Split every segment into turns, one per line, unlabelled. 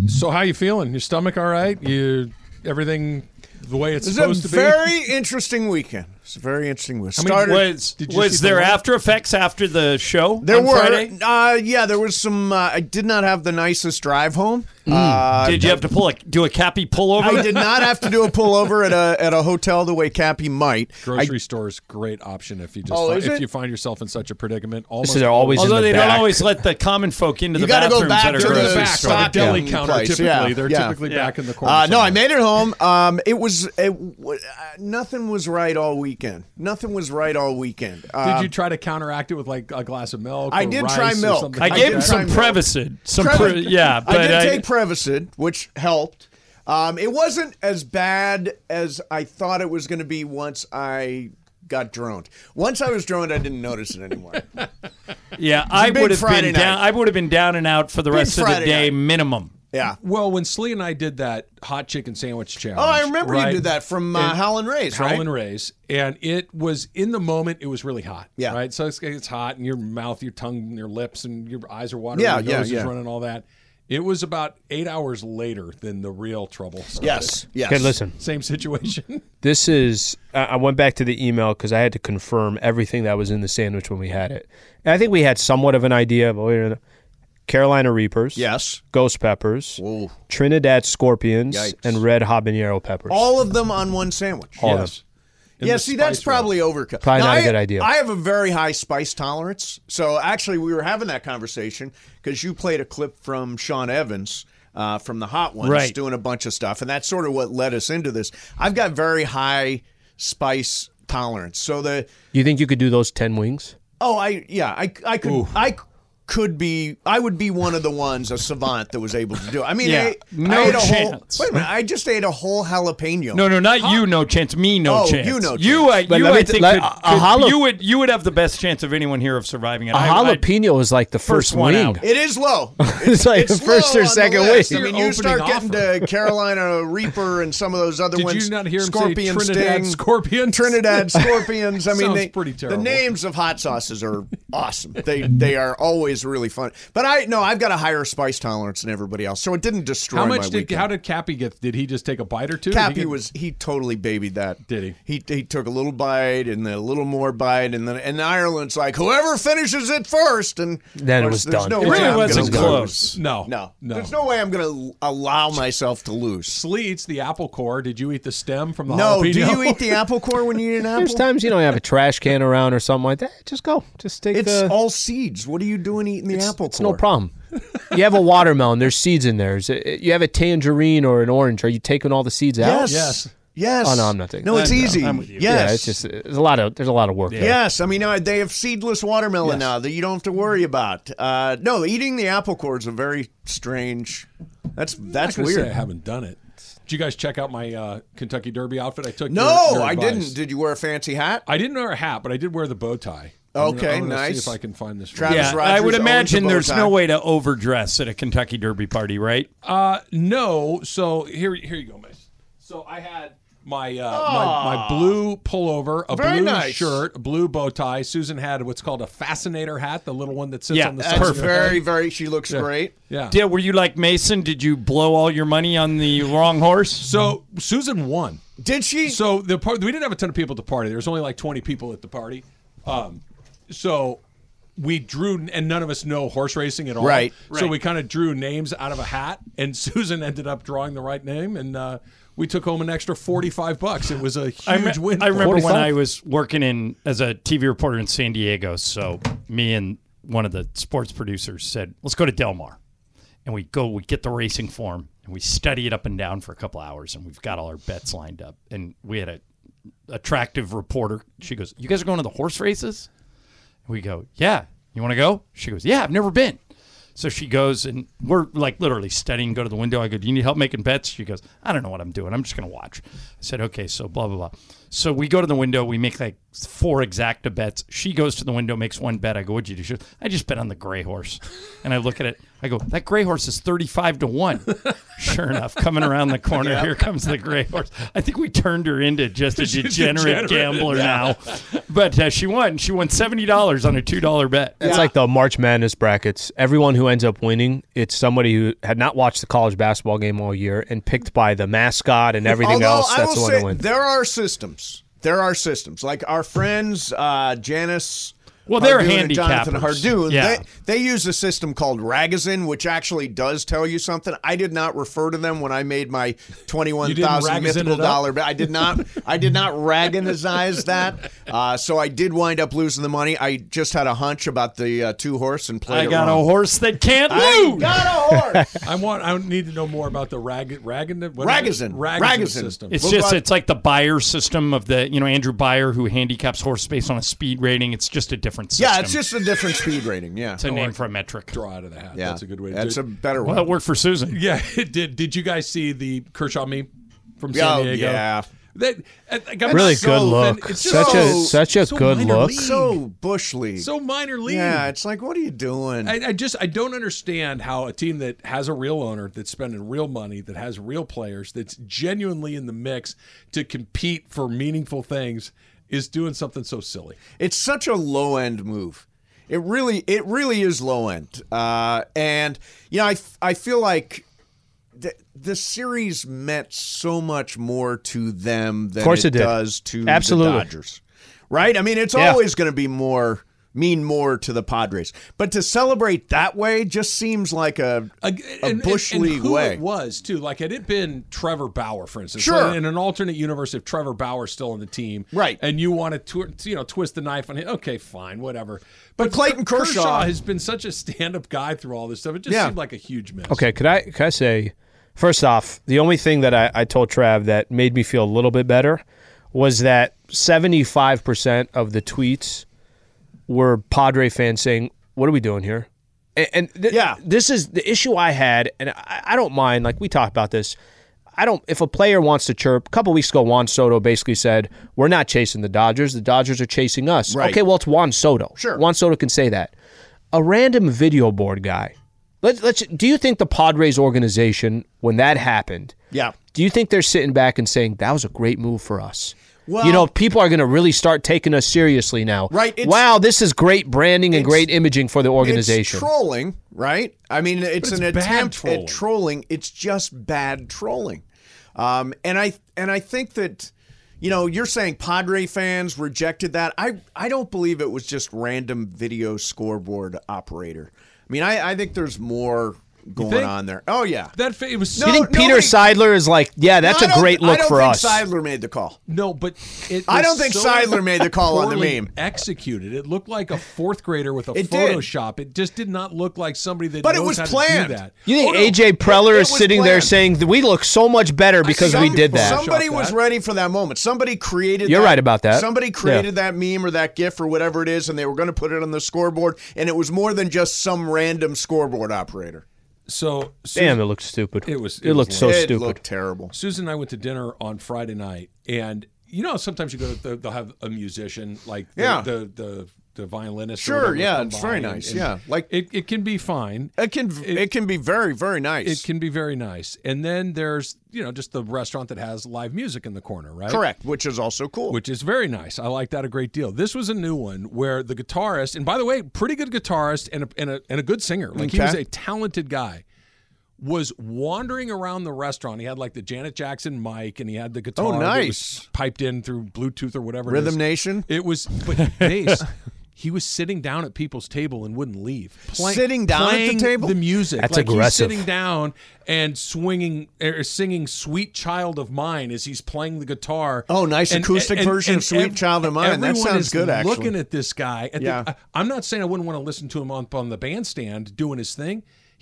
So how you feeling? Your stomach all right? Everything the way it's supposed to be?
It's a very interesting weekend. It's a very interesting weekend.
Was there after effects after the show
there
on
were,
Friday?
Yeah, there was some. I did not have the nicest drive home.
Did you have to do a Cappy pullover?
I did not have to do a pullover at a hotel the way Cappy might.
Grocery store's great option if you you find yourself in such a predicament.
So they're always
Although
in the
they
back.
don't always let the common folk into the
gotta
bathrooms
go back
that are
to the
grocery
back
store.
The deli counter
place.
typically.
Yeah.
They're typically back in the corner.
No, I
somewhere.
made it home. Nothing was right all weekend. Nothing was right all weekend.
Did you try to counteract it with like a glass of milk?
I
or
did
rice
try
or
milk.
something
I
like
gave
that?
him some Prevacid. But
I did take Prevacid, which helped. It wasn't as bad as I thought it was going to be once I got droned. Once I was droned, I didn't notice it anymore.
Yeah, I would have
Friday
been down.
night.
I would have been down and out for the rest of the
Friday
day
night.
minimum.
Yeah.
Well, when Slee and I did that hot chicken sandwich challenge.
Oh, I remember
right?
you did that from Howlin' Ray's, right?
Howlin' Ray's, and it was in the moment. It was really hot.
Yeah.
Right. So it's hot, and your mouth, your tongue, and your lips, and your eyes are watering.
Yeah,
your nose
yeah.
is running. All that. It was about 8 hours later than the real trouble started.
Yes.
Okay, listen.
Same situation.
This is. I went back to the email because I had to confirm everything that was in the sandwich when we had it. And I think we had somewhat of an idea, but Carolina Reapers,
Yes.
Ghost Peppers,
Ooh.
Trinidad Scorpions,
Yikes.
and Red Habanero Peppers.
All of them on one sandwich.
All of them.
In
Yeah,
the
see, that's
spice rack.
probably overkill.
Probably
Now,
not a good idea.
I have a very high spice tolerance. So actually, we were having that conversation because you played a clip from Sean Evans from the Hot Ones
Right.
doing a bunch of stuff. And that's sort of what led us into this. I've got very high spice tolerance. So
You think you could do those 10 wings?
I would be one of the ones, a savant that was able to do it. I mean,
Yeah,
I ate a
chance.
whole, wait a minute, I just ate a whole jalapeno.
No, not you. No chance. Me, no
Oh,
chance.
you, no
You,
chance.
But
you,
let me
I
t-
think
let-
you would have the best chance of anyone here of surviving it.
A jalapeno is like the first
one
wing.
out.
It is low.
It's like the first
low
or
on the
second
list.
wing.
I mean,
Your
you start
opening
getting to Carolina Reaper and some of those other
Did
ones.
you not hear him
Scorpion
say Trinidad
Sting,
Scorpions?
Trinidad Scorpions. I mean,
Sounds pretty terrible.
The names of hot sauces are awesome. They are always really fun. But I've got a higher spice tolerance than everybody else, so it didn't destroy
How
my
much
weekend.
how did Cappy get? Did he just take a bite or two?
Cappy he totally babied that.
Did he?
He took a little bite and then a little more bite, and then and Ireland's like whoever finishes it first, and
Then
of
it
course,
was
there's
done.
No
It
way
really
I'm
wasn't
gonna
close.
lose.
No.
There's no way I'm going to allow myself to lose.
Slee eats the apple core. Did you eat the stem from the
No,
jalapeno?
do you eat the apple core when you eat an apple?
There's times you don't have a trash can around or something like that. Just go. Just take
It's
the.
all seeds. What are you doing eating the apple core?
It's no problem. You have a watermelon. There's seeds in there. You have a tangerine or an orange. Are you taking all the seeds out?
Yes.
Yes.
Yes.
Oh, no, I'm not taking
No,
that.
it's
No,
easy.
I'm with you.
Yes.
Yeah, it's just there's a lot of work there.
Yes, I mean they have seedless watermelon now that you don't have to worry about. No, eating the apple core is a very strange. That's
I'm not gonna
weird.
say I haven't done it. Did you guys check out my Kentucky Derby outfit? I took.
No,
your
I
advice.
didn't. Did you wear a fancy hat?
I didn't wear a hat, but I did wear the bow tie.
Okay,
I'm gonna
nice.
See if I can find this.
Travis
Yeah,
Rogers
I would
owns a
imagine
bow
there's
tie.
no way to overdress at a Kentucky Derby party, right?
No. So here you go, Mace. So I had my my blue pullover, a
Very
blue
nice.
shirt, a blue bow tie. Susan had what's called a fascinator hat, the little one that sits
Yeah,
on the
that's
side.
That's
of your
very,
head.
very. She looks great.
Yeah.
Yeah, were you like Mason? Did you blow all your money on the wrong horse?
So Susan won.
Did she?
So we didn't have a ton of people at the party. There was only like 20 people at the party. So we drew, and none of us know horse racing at all.
Right.
So we kind of drew names out of a hat, and Susan ended up drawing the right name, and we took home an extra $45. It was a huge win.
I
for
remember
us.
when I was working as a TV reporter in San Diego. So me and one of the sports producers said, "Let's go to Del Mar," and we get the racing form, and we study it up and down for a couple hours, and we've got all our bets lined up. And we had a attractive reporter. She goes, "You guys are going to the horse races?" We go, "Yeah." "You want to go?" She goes, "Yeah, I've never been." So she goes, and we're like literally studying, go to the window. I go, "Do you need help making bets?" She goes, "I don't know what I'm doing. I'm just going to watch." I said, "Okay, so blah, blah, blah." So we go to the window. We make like 4 exacta bets. She goes to the window, makes one bet. I go, what'd you do? She goes, I just bet on the gray horse. And I look at it. I go, that gray horse is 35-1. Sure enough, coming around the corner, here comes the gray horse. I think we turned her into just a degenerate gambler now. But she won. She won $70 on a $2 bet.
It's like the March Madness brackets. Everyone who ends up winning, it's somebody who had not watched the college basketball game all year and picked by the mascot and everything else. That's the one to win.
There are systems. Like our friends, Janice.
Well, they're
Hardoon and
handicappers.
Jonathan Hardoon.
Yeah.
They use a system called Ragazine, which actually does tell you something. I did not refer to them when I made my $21,000 mythical dollar bet. I did not Raganize that. So I did wind up losing the money. I just had a hunch about the 2-horse and played
I
it
got
wrong.
a horse that can't
I
lose.
got a horse.
I need to know more about the Ragazine system.
It's like the Beyer system of the Andrew Beyer who handicaps horse based on a speed rating. It's just a different system.
Yeah, it's just a different speed rating. Yeah,
it's a name for a metric.
Draw out of the hat.
Yeah,
That's a good way to
That's
do
a
it.
better one.
Well, it worked for Susan.
Yeah, it did. Did you guys see the Kershaw meme from San Diego?
Yeah.
Really good look.
It's
Such a good
minor
look.
league.
So bush league.
So minor league.
Yeah, it's like, what are you doing?
I don't understand how a team that has a real owner, that's spending real money, that has real players, that's genuinely in the mix to compete for meaningful things, is doing something so silly.
It's such a low end move. It really is low end. And I feel like the series meant so much more to them than it does to the Dodgers. Right? I mean, it's always going to mean more to the Padres. But to celebrate that way just seems like a bush league
who
way.
It was, too. Like, had it been Trevor Bauer, for instance.
Sure.
In an alternate universe, if Trevor Bauer's still on the team.
Right.
And you want to twist the knife on him, okay, fine, whatever.
But Clayton Kershaw
has been such a stand-up guy through all this stuff. It just seemed like a huge miss.
Okay, could I say, first off, the only thing that I told Trav that made me feel a little bit better was that 75% of the tweets were Padre fans saying, what are we doing here? And this is the issue I had, and I don't mind, like we talked about this. If a player wants to chirp, a couple weeks ago, Juan Soto basically said, we're not chasing the Dodgers are chasing us.
Right.
Okay, well, it's Juan Soto.
Sure.
Juan Soto can say that. A random video board guy. Do you think the Padres organization, when that happened, do you think they're sitting back and saying, that was a great move for us?
Well,
People are going to really start taking us seriously now.
Right.
Wow, this is great branding and great imaging for the organization.
It's trolling, right? I mean, it's an attempt
trolling.
at trolling. It's just bad trolling. And I think that, you're saying Padre fans rejected that. I don't believe it was just random video scoreboard operator. I mean, I think there's more going on there. Oh, yeah.
It was.
You think Peter Seidler is like, that's a great look for us?
I don't think Seidler made the call.
No, but
I don't think Seidler made the call on the
poorly
meme.
Executed. It looked like a fourth grader with a Photoshop. It just did not look like somebody that
But it
knows
was
how
planned.
to do that.
You think AJ Preller is sitting there saying, we look so much better because we did that?
Somebody was ready for that moment. Somebody created
You're right about that.
Somebody created that meme or that GIF or whatever it is, and they were going to put it on the scoreboard, and it was more than just some random scoreboard operator.
So
Damn, it looked stupid.
It
looked so stupid.
It looked terrible.
Susan and I went to dinner on Friday night, and sometimes you go to they'll have a musician like the violinist.
Sure, it's very nice. And like
it can be fine.
It can be very, very nice.
It can be very nice. And then there's just the restaurant that has live music in the corner, right?
Correct, which is also cool.
Which is very nice. I like that a great deal. This was a new one where the guitarist, and by the way, pretty good guitarist and a good singer. Like he was a talented guy. Was wandering around the restaurant. He had like the Janet Jackson mic, and he had the guitar that was piped in through Bluetooth or whatever.
Rhythm Nation.
It was, but bass. He was sitting down at people's table and wouldn't leave.
Sitting down at the table?
The music.
That's
like
aggressive.
He's sitting down and singing "Sweet Child of Mine" as he's playing the guitar.
Oh, nice acoustic version of "Sweet Child of Mine." That sounds good. Actually,
looking at this guy. I'm not saying I wouldn't want to listen to him on the bandstand doing his thing.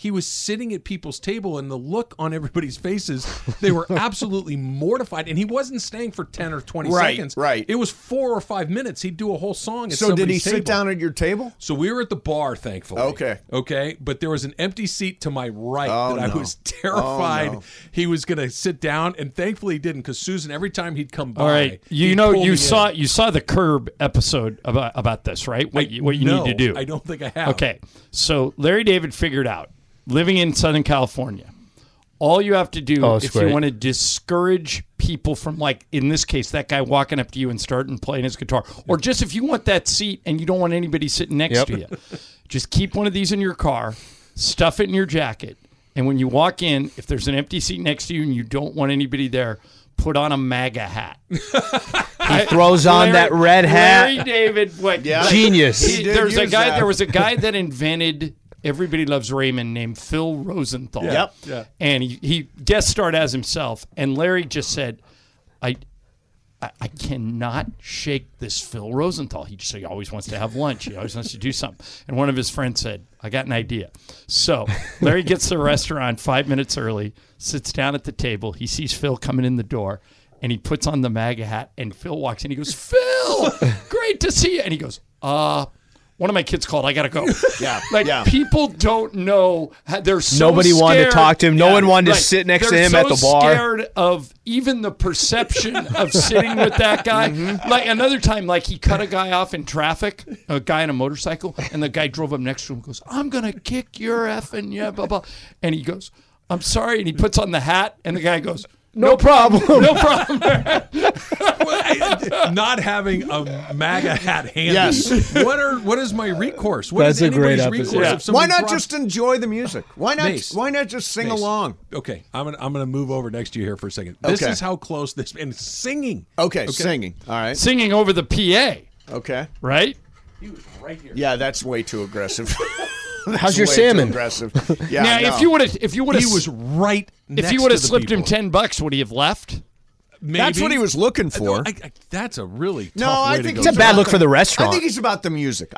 he was sitting at people's table, and the look on everybody's faces, they were absolutely mortified. And he wasn't staying for 10 or 20 seconds.
Right.
It was 4 or 5 minutes. He'd do a whole song at
So did he
somebody's table.
sit down at your table?
So we were at the bar, thankfully. Okay. But there was an empty seat to my right I was terrified he was going to sit down, and thankfully he didn't, because Susan, every time he'd come by,
all right, you saw the Curb episode about this, right? What you need to do.
I don't think I have.
Okay, so Larry David figured out, living in Southern California, all you have to do if you want to discourage people from, like, in this case, that guy walking up to you and starting playing his guitar, or just if you want that seat and you don't want anybody sitting next to you, just keep one of these in your car, stuff it in your jacket, and when you walk in, if there's an empty seat next to you and you don't want anybody there, put on a MAGA hat.
He throws on that red hat.
Larry David,
genius.
There was a guy that invented Everybody Loves Raymond named Phil Rosenthal.
Yeah.
And he guest starred as himself. And Larry just said, I cannot shake this Phil Rosenthal. He always wants to have lunch. He always wants to do something. And one of his friends said, I got an idea. So Larry gets to the restaurant 5 minutes early, sits down at the table. He sees Phil coming in the door, and he puts on the MAGA hat, and Phil walks in. He goes, Phil, great to see you. And he goes, one of my kids called. I got to go. People don't know. They're so
Nobody
scared.
wanted to talk to him. No one wanted to sit next to him at the bar.
They're so scared of even the perception of sitting with that guy. Like another time, like he cut a guy off in traffic, a guy on a motorcycle, and the guy drove up next to him and goes, I'm going to kick your effing, blah, blah. And he goes, I'm sorry. And he puts on the hat, and the guy goes, no problem. No problem.
Not having a MAGA hat handy.
Yes.
What is my recourse? What
That's
is
a great
anybody's
episode.
recourse?
Why not just enjoy the music? Why
Mace.
not just sing along?
Okay, I'm gonna move over next to you here for a second. This is how close this and singing.
Okay, singing. All right.
Singing over the PA.
Okay.
Right?
He was right here.
Yeah, that's way too aggressive.
How's your salmon?
Aggressive. Yeah.
Now, if you would have,
He was right.
if you would have slipped him $10, would he have left?
Maybe.
That's what he was looking for.
That's a really tough
I
way
think
to go.
It's a bad look for the restaurant.
I think he's about the music.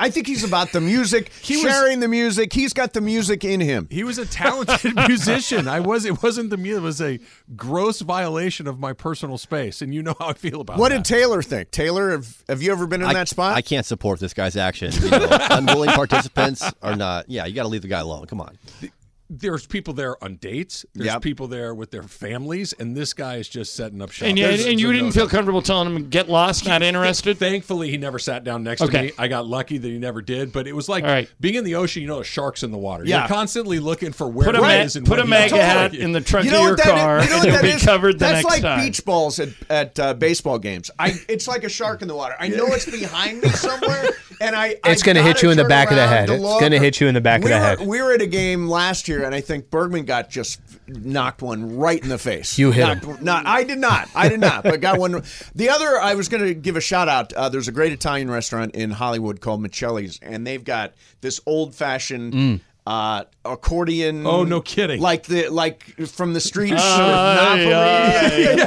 Sharing the music. He's got the music in him.
He was a talented musician. It wasn't the music. It was a gross violation of my personal space, and you know how I feel about
What
that.
did Taylor think? Taylor, have you ever been in that spot?
I can't support this guy's action. Unwilling participants are not. Yeah, you got to leave the guy alone. Come on.
There's people there on dates. There's people there with their families, and this guy is just setting up shop.
And you didn't feel comfortable telling him, get lost, not interested?
Thankfully, he never sat down next to me. I got lucky that he never did, but it was like being in the ocean, a shark's in the water.
Yeah.
You're constantly looking for where it is. And
put a MAGA hat in the trunk of your car, and you'll be covered the next time.
That's like beach balls at baseball games. It's like a shark in the water. I know it's behind me somewhere, and
it's going to hit you in the back of the head. It's going to hit you in the back of the head.
We were at a game last year, and I think Bergman got just knocked one right in the face.
You hit him.
I did not, but got one. The other, I was going to give a shout out. There's a great Italian restaurant in Hollywood called Michelli's, and they've got this old-fashioned accordion.
Oh, no kidding!
Like from the streets of Napoli.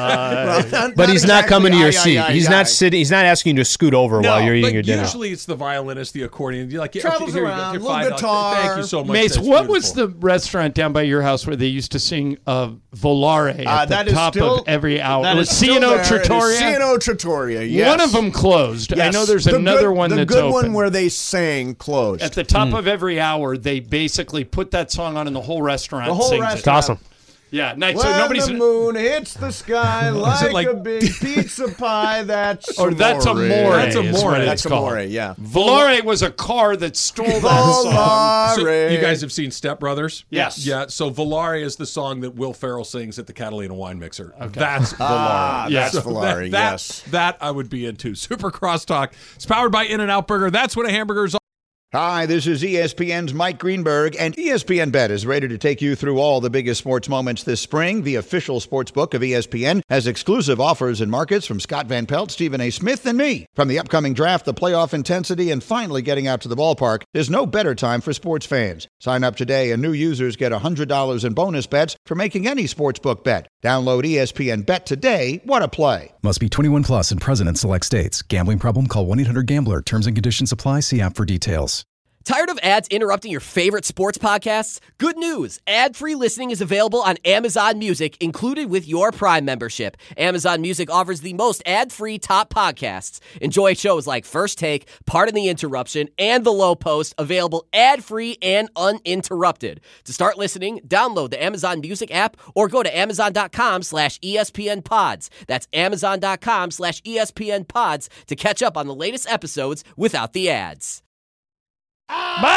But he's not coming to your seat. He's not sitting. He's not asking you to scoot over while you're eating your dinner.
Usually, it's the violinist, the accordion. You're like,
travels around, little guitar.
Thank you so much.
Mace, what was the restaurant down by your house where they used to sing Volare at the top of every hour? It was C&O Trattoria.
C&O Trattoria. Yes.
One of them closed.
Yes.
I know there's another one that's
open. The
open.
good one where they sang closed.
At the top of every hour, they basically put that song on, and the whole restaurant sings it.
It's awesome.
Yeah,
when
so nobody's
the moon hits the sky like a big pizza pie. That's
Amore.
That's Amore.
That's Amore. Yeah.
Volare was a car that stole that song.
So you guys have seen Step Brothers?
Yes.
Yeah. So Volare is the song that Will Ferrell sings at the Catalina Wine Mixer. Okay. That's Volare.
That's Volare. Yes.
That I would be into. Super Crosstalk. It's powered by In-N-Out Burger. That's what a hamburger's all.
Hi, this is ESPN's Mike Greenberg, and ESPN Bet is ready to take you through all the biggest sports moments this spring. The official sports book of ESPN has exclusive offers and markets from Scott Van Pelt, Stephen A. Smith, and me. From the upcoming draft, the playoff intensity, and finally getting out to the ballpark, there's no better time for sports fans. Sign up today, and new users get $100 in bonus bets for making any sportsbook bet. Download ESPN Bet today. What a play.
Must be 21 plus and present in select states. Gambling problem? Call 1-800-GAMBLER. Terms and conditions apply. See app for details. Tired of ads interrupting your favorite sports podcasts? Good news! Ad-free listening is available on Amazon Music, included with your Prime membership. Amazon Music offers the most ad-free top podcasts. Enjoy shows like First Take, Pardon the Interruption, and The Low Post, available ad-free and uninterrupted. To start listening, download the Amazon Music app or go to amazon.com/ESPN Pods. That's amazon.com/ESPN Pods to catch up on the latest episodes without the ads.
Good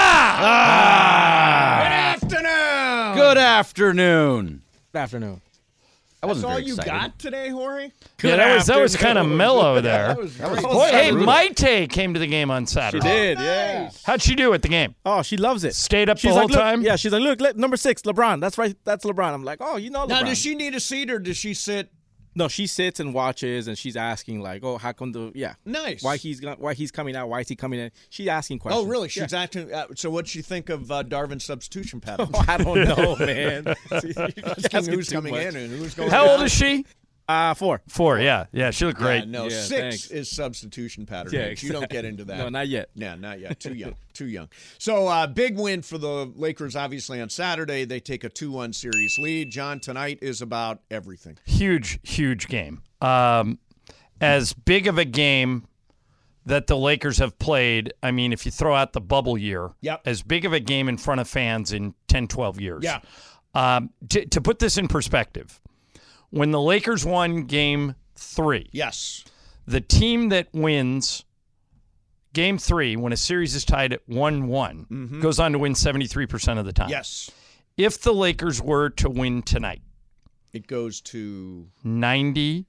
afternoon.
That's all you got today, Jorge?
That was kind of mellow there. Hey, Maite came to the game on Saturday.
She did, yeah.
How'd she do at the game?
Oh, she loves it.
Stayed up the whole time?
Yeah, she's like, look, number 6, LeBron. That's right. That's LeBron. I'm like, oh, you know LeBron.
Now, does she need a seat or does she sit?
No, she sits and watches, and she's asking like, "Oh, how come
nice?
Why he's coming out? Why is he coming in?" She's asking questions.
Oh, really? She's asking. So, what'd she think of Darvin's substitution pattern?
Oh, I don't know, man.
Who's coming in and who's going?
How old is she?
4.
4, yeah. She looked great.
No, 6 is substitution pattern.
Yeah,
exactly. You don't get into that.
No, not yet.
Yeah, not yet. Too young. So, big win for the Lakers, obviously, on Saturday. They take a 2-1 series lead. John, tonight is about everything.
Huge game. As big of a game that the Lakers have played, I mean, if you throw out the bubble year, as big of a game in front of fans in 10, 12 years.
Yeah.
To put this in perspective, when the Lakers won Game 3,
yes,
the team that wins Game 3, when a series is tied at 1-1, goes on to win 73% of the time.
Yes.
If the Lakers were to win tonight,
it goes to
95%.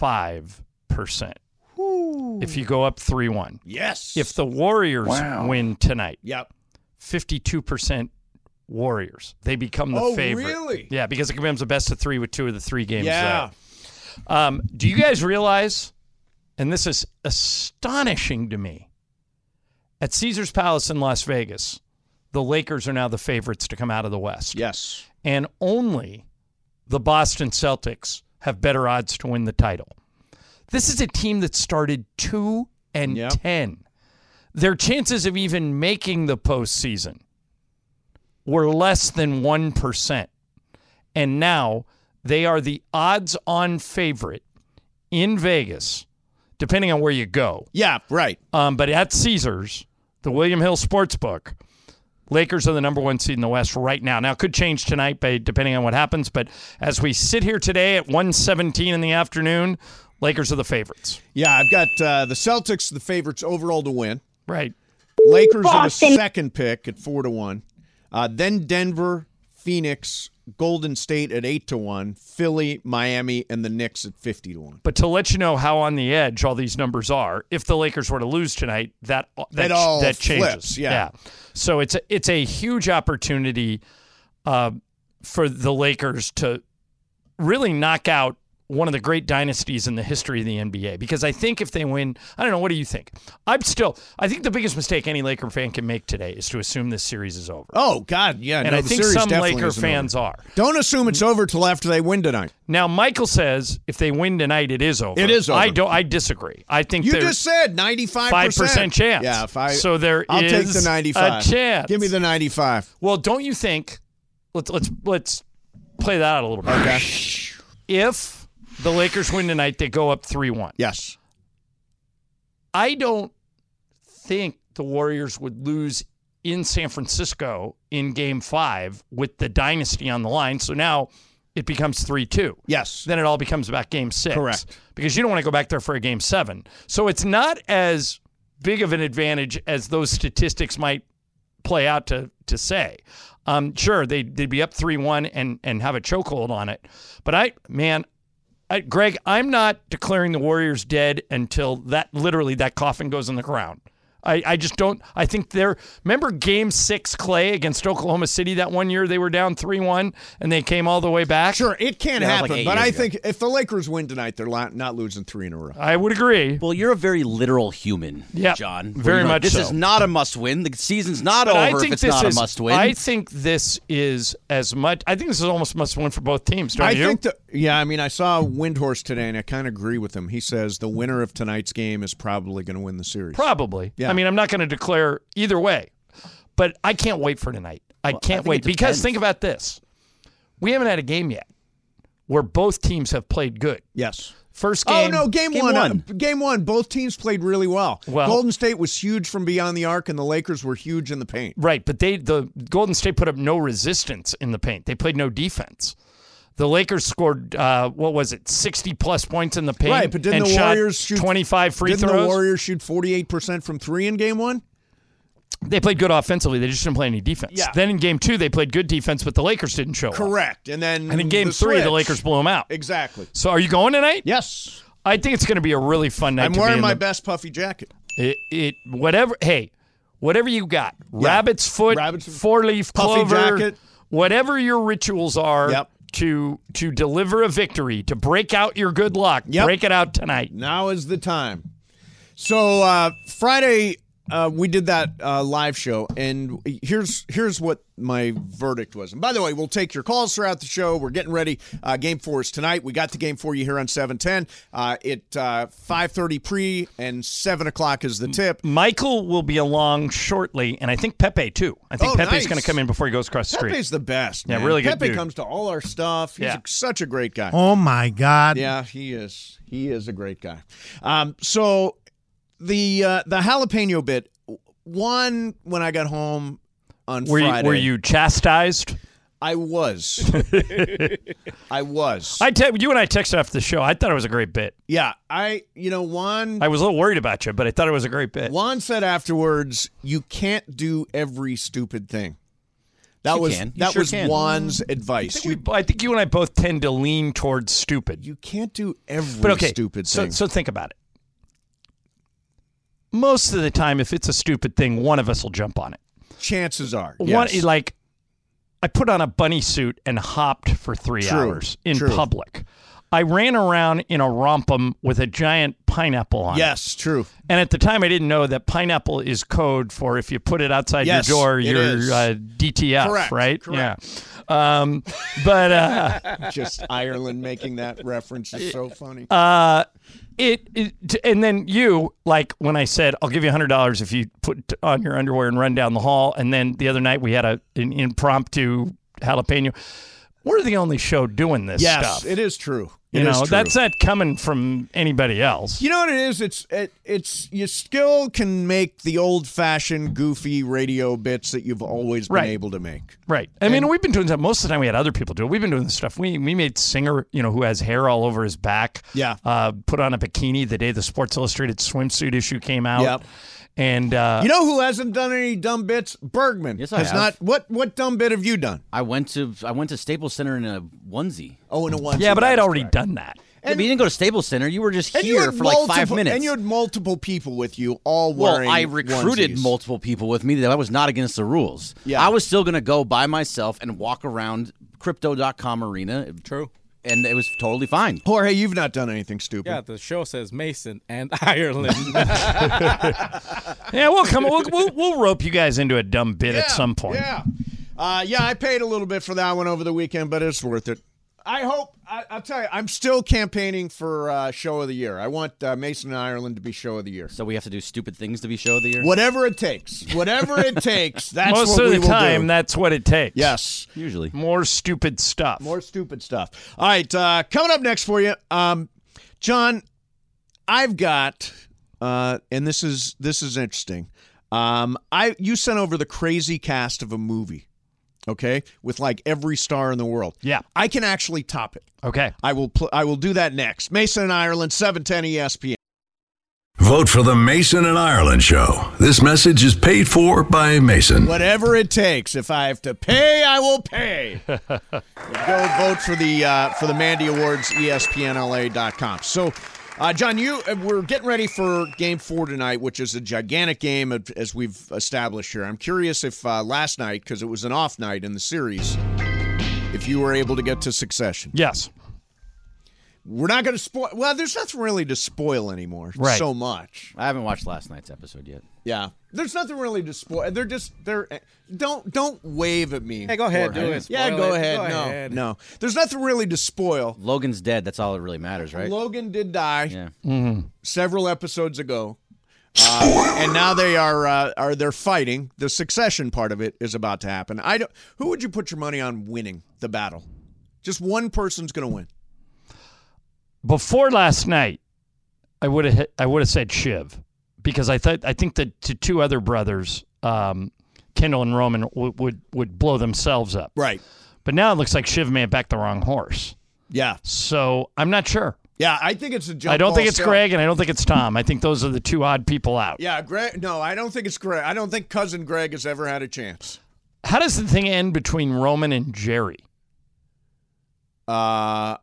If you go up 3-1.
Yes.
If the Warriors win tonight, 52% Warriors. They become the favorite.
Oh, really?
Yeah, because it becomes a best of 3 with 2 of the 3 games
there.
Do you guys realize, and this is astonishing to me, at Caesars Palace in Las Vegas, the Lakers are now the favorites to come out of the West.
Yes.
And only the Boston Celtics have better odds to win the title. This is a team that started 2-10. Their chances of even making the postseason were less than 1%. And now they are the odds-on favorite in Vegas, depending on where you go.
Yeah, right.
But at Caesars, the William Hill Sportsbook, Lakers are the number 1 seed in the West right now. Now, it could change tonight depending on what happens, but as we sit here today at 1:17 in the afternoon, Lakers are the favorites.
Yeah, I've got the Celtics, the favorites overall to win.
Right.
Lakers are the second pick at 4-1. Then Denver, Phoenix, Golden State at 8-1, Philly, Miami, and the Knicks at 50-1.
But to let you know how on the edge all these numbers are, if the Lakers were to lose tonight, that changes.
Flips, yeah.
So it's a huge opportunity for the Lakers to really knock out one of the great dynasties in the history of the NBA. Because I think if they win, I don't know, what do you think? I think the biggest mistake any Laker fan can make today is to assume this series is over.
Oh, God, yeah.
And I think some Laker fans are.
Don't assume it's over till after they win tonight.
Now, Michael says if they win tonight, it is over.
It is over.
I disagree. I think
you just said 95%.
5% chance.
Yeah, 5.
So I'll
take the 95.
A chance.
Give me the 95.
Well, don't you think? Let's play that out a little bit.
Okay.
If the Lakers win tonight, they go up 3-1.
Yes.
I don't think the Warriors would lose in San Francisco in Game 5 with the dynasty on the line. So now it becomes 3-2.
Yes.
Then it all becomes about Game 6.
Correct.
Because you don't want to go back there for a Game 7. So it's not as big of an advantage as those statistics might play out to say. Sure, they'd be up 3-1 and have a chokehold on it. But Greg, I'm not declaring the Warriors dead until that coffin goes in the ground. I just don't. I think remember Game 6, Clay, against Oklahoma City that one year they were down 3-1 and they came all the way back?
Sure, it can happen, but I think if the Lakers win tonight, they're not losing 3 in a row.
I would agree.
Well, you're a very literal human, John.
Very much
This
so.
is not a must-win. The season's not over if it's not a must-win.
I think this is almost must-win for both teams, don't you?
I saw Windhorst today, and I kind of agree with him. He says the winner of tonight's game is probably going to win the series.
Probably.
Yeah.
I mean, I'm not going to declare either way. but I can't wait for tonight. I can't wait because think about this. We haven't had a game yet where both teams have played good.
Yes.
First game.
Oh, no, game one. Game one, both teams played really well. Golden State was huge from beyond the arc, and the Lakers were huge in the paint.
Right, but the Golden State put up no resistance in the paint. They played no defense. The Lakers scored, 60-plus points in the paint.
Right, but didn't the Warriors shoot
25 free throws?
Didn't the Warriors shoot 48% from three in game one?
They played good offensively. They just didn't play any defense.
Yeah.
Then in game 2, they played good defense, but the Lakers didn't show up.
Correct. And
in game 3, the Lakers blew them out.
Exactly.
So are you going tonight?
Yes.
I think it's going to be a really fun night.
I'm wearing my best puffy jacket.
Whatever you got. Yeah. Rabbit's foot, four-leaf clover,
jacket.
Whatever your rituals are to deliver a victory, to break out your good luck, break it out tonight.
Now is the time. So Friday we did that live show, and here's what my verdict was. And by the way, we'll take your calls throughout the show. We're getting ready. Game 4 is tonight. We got the game for you here on 710. At 5:30 pre and 7 o'clock is the tip.
Michael will be along shortly, and I think Pepe too. I think Pepe's going to come in before he goes across the street.
Pepe's the best.
Yeah,
man.
really good.
Pepe
dude.
comes to all our stuff. He's such a great guy.
Oh my God.
Yeah, he is. He is a great guy. So the jalapeno bit. One, when I got home on Friday.
Were you chastised?
I was. I was.
You and I texted after the show. I thought it was a great bit.
Yeah. Juan.
I was a little worried about you, but I thought it was a great bit.
Juan said afterwards, you can't do every stupid thing. That was Juan's advice.
I think you and I both tend to lean towards stupid.
You can't do every stupid thing.
So think about it. Most of the time, if it's a stupid thing, one of us will jump on it.
Chances are. Yes.
I put on a bunny suit and hopped for 3 hours in public. I ran around in a rompum with a giant pineapple on it.
Yes, true.
And at the time, I didn't know that pineapple is code for if you put it outside your door, you're DTF,
correct,
right?
Correct.
Yeah. But
just Ireland making that reference is so funny.
And then you, like when I said, I'll give you $100 if you put on your underwear and run down the hall. And then the other night we had an impromptu jalapeno. We're the only show doing this stuff.
Yes, it is true.
That's not coming from anybody else.
You know what it is? It's you still can make the old-fashioned, goofy radio bits that you've always been able to make.
Right. I mean, we've been doing that. Most of the time we had other people do it. We've been doing this stuff. We made Singer, who has hair all over his back, put on a bikini the day the Sports Illustrated swimsuit issue came out.
Yep.
And
you know who hasn't done any dumb bits? Bergman.
Yes, I have.
Not. What dumb bit have you done?
I went to Staples Center in a onesie.
Oh, in a onesie.
Yeah, but I had already done that.
But you didn't go to Staples Center. You were just here for like 5 minutes.
And you had multiple people with you, all wearing
I recruited
onesies.
multiple people with me. That was not against the rules.
Yeah.
I was still going to go by myself and walk around Crypto.com arena.
True.
And it was totally fine.
Jorge, you've not done anything stupid.
Yeah, the show says Mason and Ireland.
Yeah, we'll come. We'll rope you guys into a dumb bit at some point.
Yeah. I paid a little bit for that one over the weekend, but it's worth it. I hope. I'll tell you, I'm still campaigning for Show of the Year. I want Mason and Ireland to be Show of the Year.
So we have to do stupid things to be Show of the Year?
Whatever it takes. Whatever it takes. That's
Most
what
of
we
the
will
time,
do.
that's what it takes.
Yes.
Usually.
More stupid stuff.
More stupid stuff. All right. Coming up next for you, John, I've got, and this is interesting. You sent over the crazy cast of a movie. Okay, with like every star in the world.
Yeah,
I can actually top it.
Okay,
I will do that next. Mason and Ireland, 710 ESPN.
Vote for the Mason and Ireland Show. This message is paid for by Mason.
Whatever it takes. If I have to pay, I will pay. Go vote for the Mandy Awards, ESPNLA.com. So. John, we're getting ready for Game 4 tonight, which is a gigantic game, as we've established here. I'm curious if last night, because it was an off night in the series, if you were able to get to Succession.
Yes.
We're not going to spoil. Well, there's nothing really to spoil anymore so much.
I haven't watched last night's episode yet.
Yeah. There's nothing really to spoil. Don't wave at me.
Hey, go ahead. Do it.
Yeah, go ahead. No. There's nothing really to spoil.
Logan's dead. That's all that really matters, right?
Logan did die
yeah.
several episodes ago. And now they're fighting. The succession part of it is about to happen. Who would you put your money on winning the battle? Just one person's going to win.
Before last night, I would have said Shiv, because I think that the two other brothers, Kendall and Roman, would blow themselves up.
Right.
But now it looks like Shiv may have backed the wrong horse.
Yeah.
So I'm not sure.
Yeah, I think it's a jump.
I don't think it's
still.
Greg, and I don't think it's Tom. I think those are the two odd people out.
Yeah, Greg. No, I don't think it's Greg. I don't think cousin Greg has ever had a chance.
How does the thing end between Roman and Jerry?
I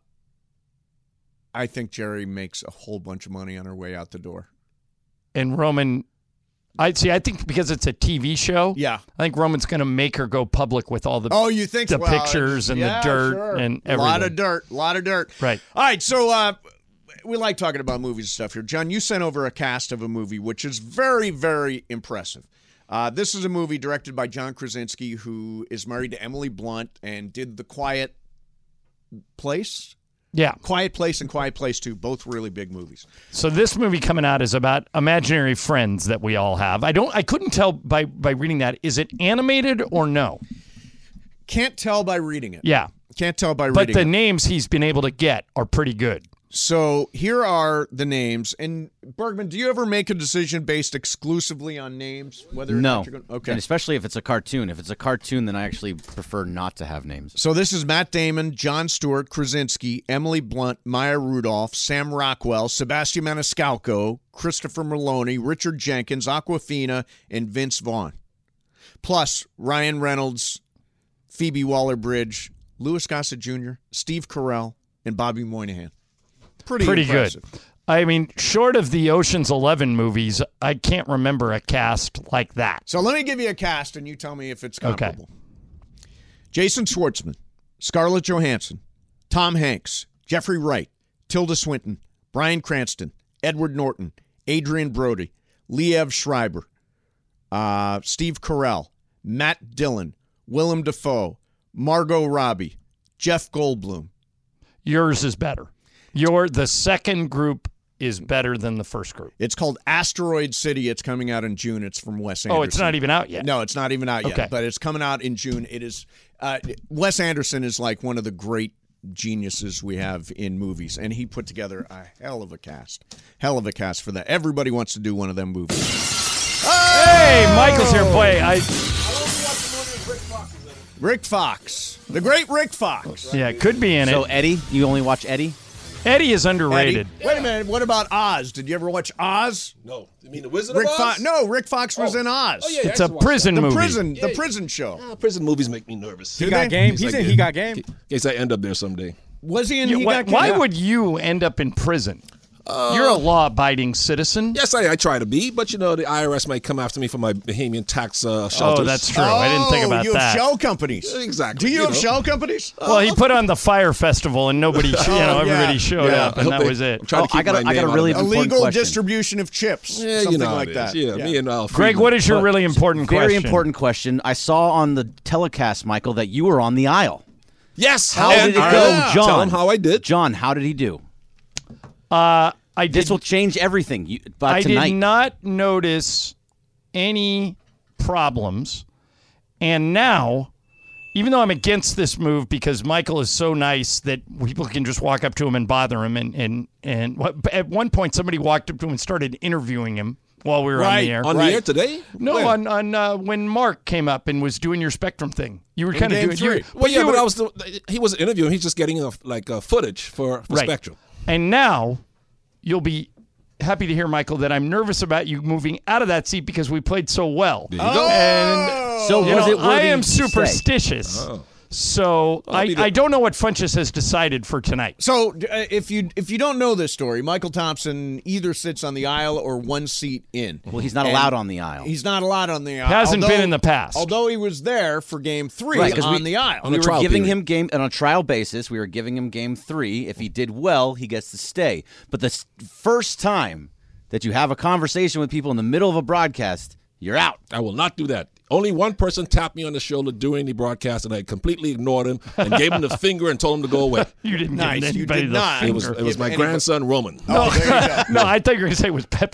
think Jerry makes a whole bunch of money on her way out the door.
And Roman, I think because it's a TV show,
yeah,
I think Roman's going to make her go public with all the
you think
the pictures and the dirt and everything.
A lot of dirt.
Right.
All right, so we like talking about movies and stuff here. John, you sent over a cast of a movie, which is very, very impressive. This is a movie directed by John Krasinski, who is married to Emily Blunt and did The Quiet Place.
Yeah.
Quiet Place and Quiet Place 2, both really big movies.
So this movie coming out is about imaginary friends that we all have. I couldn't tell by reading that. Is it animated or no?
Can't tell by reading it.
Yeah.
Can't tell by reading it.
But the names he's been able to get are pretty good.
So here are the names. And Bergman, do you ever make a decision based exclusively on names? Whether or not you're going
and especially if it's a cartoon. If it's a cartoon, then I actually prefer not to have names.
So this is Matt Damon, Jon Stewart, Krasinski, Emily Blunt, Maya Rudolph, Sam Rockwell, Sebastian Maniscalco, Christopher Meloni, Richard Jenkins, Awkwafina, and Vince Vaughn. Plus Ryan Reynolds, Phoebe Waller-Bridge, Louis Gossett Jr., Steve Carell, and Bobby Moynihan. Pretty
good. I mean, short of the Ocean's 11 movies, I can't remember a cast like that.
So let me give you a cast, and you tell me if it's comparable.
Okay.
Jason Schwartzman, Scarlett Johansson, Tom Hanks, Jeffrey Wright, Tilda Swinton, Bryan Cranston, Edward Norton, Adrian Brody, Liev Schreiber, Steve Carell, Matt Dillon, Willem Dafoe, Margot Robbie, Jeff Goldblum.
Yours is better. The second group is better than the first group.
It's called Asteroid City. It's coming out in June. It's from Wes Anderson.
Oh, it's not even out yet?
No, it's not even out yet.
Okay.
But it's coming out in June. It is. Wes Anderson is like one of the great geniuses we have in movies, and he put together a hell of a cast for that. Everybody wants to do one of them movies.
Hey, Michael's here. Boy,
Rick Fox, the great Rick Fox.
Yeah, could be in it.
So Eddie, you only watch Eddie?
Eddie is underrated.
Eddie? Wait a minute. What about Oz? Did you ever watch Oz?
No. You mean the Wizard of Oz?
No, Rick Fox was in Oz.
Oh, yeah,
it's a prison movie.
The prison show.
Prison movies make me nervous.
He got game. He's in He Got Game.
In case I end up there someday.
Was he in He Got Game?
Why would you end up in prison? You're a law-abiding citizen.
Yes, I try to be, but the IRS might come after me for my Bahamian tax shelters.
Oh, that's true. I didn't think about
you
that.
have shell companies.
Exactly.
Do you have shell companies?
Well, he put on the Fire Festival, and nobody, everybody showed up, and that was it.
I got a really important
illegal
question.
distribution of chips,
Yeah,
something
how
like
it
that.
is. Yeah, me and
Greg, what is your really important question?
Very important question. I saw on the telecast, Michael, that you were on the aisle.
Yes.
How did it go, John?
Tell him how I did.
John, how did he do? This will change everything.
I
tonight.
did not notice any problems. And now, even though I'm against this move because Michael is so nice that people can just walk up to him and bother him, and at one point somebody walked up to him and started interviewing him while we were on the air.
On the air today?
No, on when Mark came up and was doing your Spectrum thing. You were kind of doing
three. He was interviewing. He's just getting footage for Spectrum.
And now you'll be happy to hear, Michael, that I'm nervous about you moving out of that seat because we played so well.
There you go.
And
so was it worthy
I am
to stay?
superstitious.
Oh.
So I don't know what Funchess has decided for tonight.
So if you don't know this story, Michael Thompson either sits on the aisle or one seat in.
Well, he's not allowed on the aisle.
He's not allowed on the aisle.
Hasn't been in the past.
Although he was there for Game 3 on the aisle.
We were giving him game on a trial basis. We were giving him Game 3. If he did well, he gets to stay. But the first time that you have a conversation with people in the middle of a broadcast, you're out.
I will not do that. Only one person tapped me on the shoulder during the broadcast, and I completely ignored him and gave him the finger and told him to go away.
You didn't
Nice.
give
You
anybody
did
the
not.
finger.
It was my grandson, Roman.
Oh, there you go.
No, I thought you were going to say it was Pepe.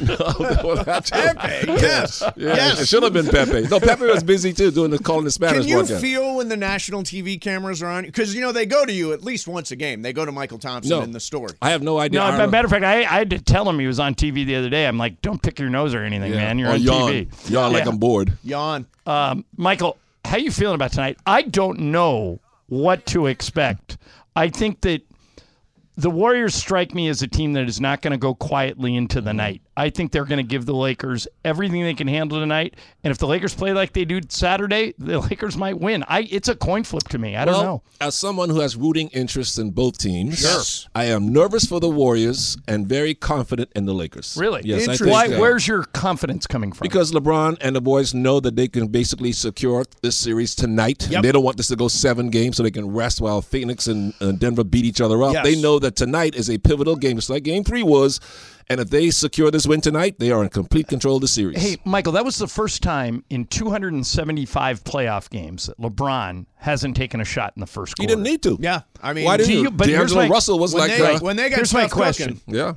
Pepe, yes.
Yeah,
Yes.
it should have been Pepe. No, Pepe was busy too doing calling the Spanish
Can you
broadcast.
feel when the national TV cameras are on? Because, they go to you at least once a game. They go to Michael Thompson in the store.
I have no idea.
No, as a matter of fact, I had to tell him he was on TV the other day. I'm like, don't pick your nose or anything, man. You're
or
on
yawn.
TV.
Yawn like I'm bored.
Yawn.
Michael, how you feeling about tonight? I don't know what to expect. I think that the Warriors strike me as a team that is not going to go quietly into the night. I think they're going to give the Lakers everything they can handle tonight. And if the Lakers play like they do Saturday, the Lakers might win. It's a coin flip to me. I don't know.
As someone who has rooting interests in both teams,
Sure.
I am nervous for the Warriors and very confident in the Lakers.
Really?
Yes, I think,
Where's your confidence coming from?
Because LeBron and the boys know that they can basically secure this series tonight.
Yep.
They don't want this to go 7 games so they can rest while Phoenix and Denver beat each other up.
Yes.
They know that tonight is a pivotal game, just like Game 3 was. And if they secure this win tonight, they are in complete control of the series.
Hey, Michael, that was the first time in 275 playoff games that LeBron hasn't taken a shot in the first
He
quarter.
didn't need to.
Yeah. I mean,
Why didn't you?
But here's
D'Angelo
my-
Russell was
when
like,
they got
here's my
tough
question.
cooking.
yeah.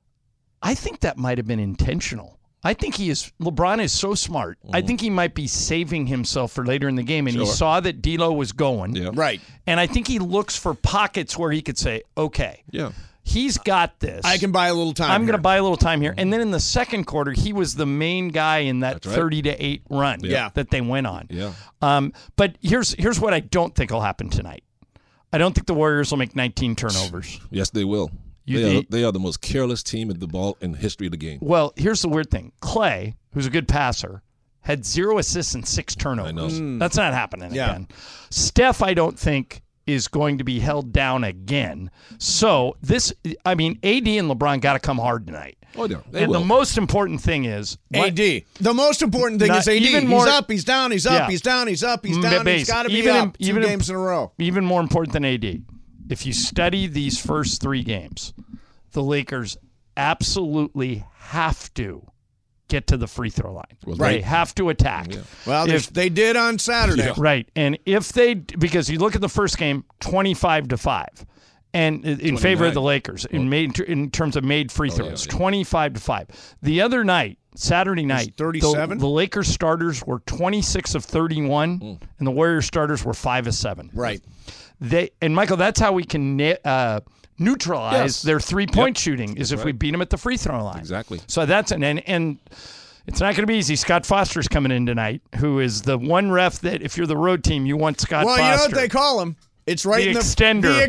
I think that might have been intentional. I think LeBron is so smart. I think he might be saving himself for later in the game, and he saw that D'Lo was going.
Yeah.
Right.
And I think he looks for pockets where he could say, okay,
Yeah.
he's got this.
I can buy a little time.
I'm going to
here.
buy a little time here. And then in the second quarter, he was the main guy in that
That's right.
30-8 run
Yeah.
that they went on.
Yeah.
But here's what I don't think will happen tonight. I don't think the Warriors will make 19 turnovers.
Yes, they will. They are the most careless team in the ball in the history of the game.
Well, here's the weird thing. Clay, who's a good passer, had 0 assists and 6 turnovers.
I know.
That's not happening
Yeah.
again. Steph, I don't think, is going to be held down again. So AD and LeBron got to come hard tonight.
Oh, yeah. They
And
will.
the most important thing is
AD. The most important thing is AD.
even more-
He's up, he's down, he's up,
Yeah.
he's down, he's up, he's down. He's got to be up 2 games in a row.
Even more important than AD, if you study these first 3 games, the Lakers absolutely have to get to the free throw line. They
Right.
have to attack.
Yeah.
Well, they did on Saturday.
Yeah.
Right. And because you look at the first game, 25-5. And in favor of the Lakers in terms of made free throws, 25-5. The other night, Saturday night,
37?
the Lakers starters were 26 of 31, and the Warriors starters were 5 of 7.
Right.
Michael, that's how we can neutralize
Yes.
their 3-point shooting is if we beat them at the free throw line.
Exactly.
So that's and it's not going to be easy. Scott Foster's coming in tonight, who is the one ref that if you're the road team, you want Scott
Well,
Foster.
you know what they call him? It's right
The
in the
extender.
The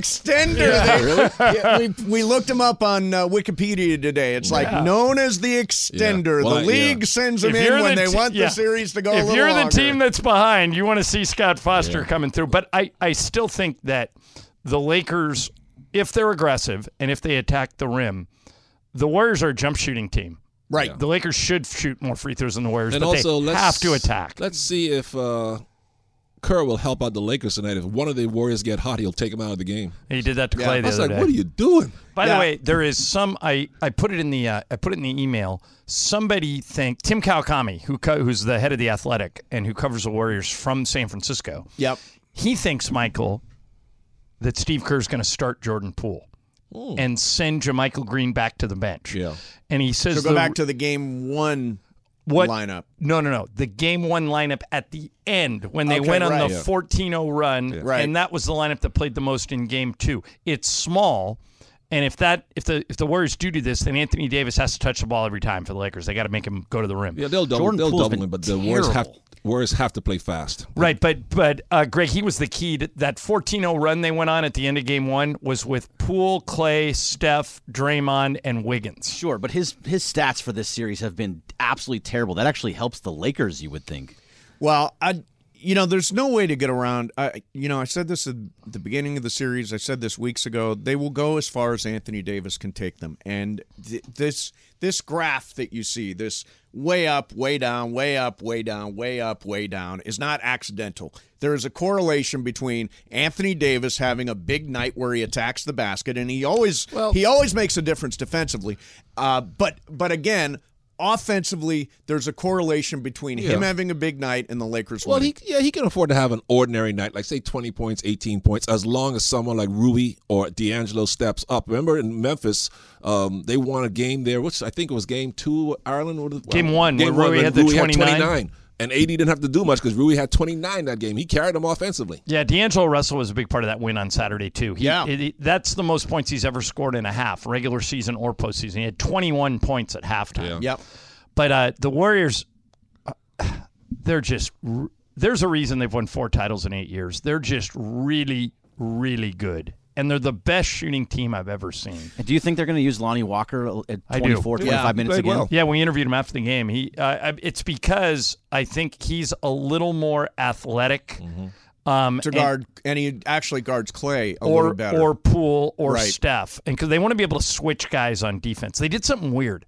extender. We looked him up on Wikipedia today. It's like known as the extender.
Yeah. Well,
the league sends him
If
in
you're
when
the
they
te-
want
yeah.
the series to go a
If
little
you're the
longer.
team that's behind, you want to see Scott Foster coming through. But I still think that the Lakers, if they're aggressive and if they attack the rim, the Warriors are a jump shooting team.
Right.
The Lakers should shoot more free throws than the Warriors,
And
but
also,
they have to attack.
Let's see if Kerr will help out the Lakers tonight. If one of the Warriors get hot, he'll take them out of the game.
He did that to
Yeah.
Clay
I
the
was
other
like,
day.
what are you doing?
By the way, there is some. I put it in the email. Somebody Tim Kawakami, who's the head of the Athletic and who covers the Warriors from San Francisco.
Yep.
He thinks, Michael, that Steve Kerr's going to start Jordan Poole and send JaMychal Green back to the bench.
Yeah.
And he says
So go back to the game 1 lineup.
No. The game 1 lineup at the end when they
Okay,
went on
right.
the 14-0 run,
Right.
and that was the lineup that played the most in game 2. It's small, and if the Warriors do this, then Anthony Davis has to touch the ball every time for the Lakers. They got to make him go to the rim.
Yeah, they'll double him, but the Warriors have to play fast.
Right, but Greg, he was the key to that 14-0 run they went on at the end of game 1 was with Poole, Clay, Steph, Draymond, and Wiggins.
Sure, but his stats for this series have been absolutely terrible. That actually helps the Lakers, you would think.
Well, there's no way to get around. I said this at the beginning of the series. I said this weeks ago. They will go as far as Anthony Davis can take them. And this graph that you see, this way up, way down, way up, way down, way up, way down, is not accidental. There is a correlation between Anthony Davis having a big night where he attacks the basket, and he always makes a difference defensively. But again, offensively, there's a correlation between him having a big night and the Lakers winning.
He can afford to have an ordinary night, like say 20 points, 18 points, as long as someone like Rui or D'Angelo steps up. Remember in Memphis, they won a game there, which I think it was game 2, Ireland.
Game 1, where Rui had the 29.
And AD didn't have to do much because Rui had 29 that game. He carried them offensively.
Yeah, D'Angelo Russell was a big part of that win on Saturday, too. That's the most points he's ever scored in a half, regular season or postseason. He had 21 points at halftime.
Yep.
But the Warriors, there's a reason they've won 4 titles in 8 years. They're just really, really good. And they're the best shooting team I've ever seen.
And do you think they're going to use Lonnie Walker at 24, 25 minutes again?
Well. Yeah, we interviewed him after the game. It's because I think he's a little more athletic.
To guard, and he actually guards Clay a little better.
Or Poole or Steph. And because they want to be able to switch guys on defense. They did something weird.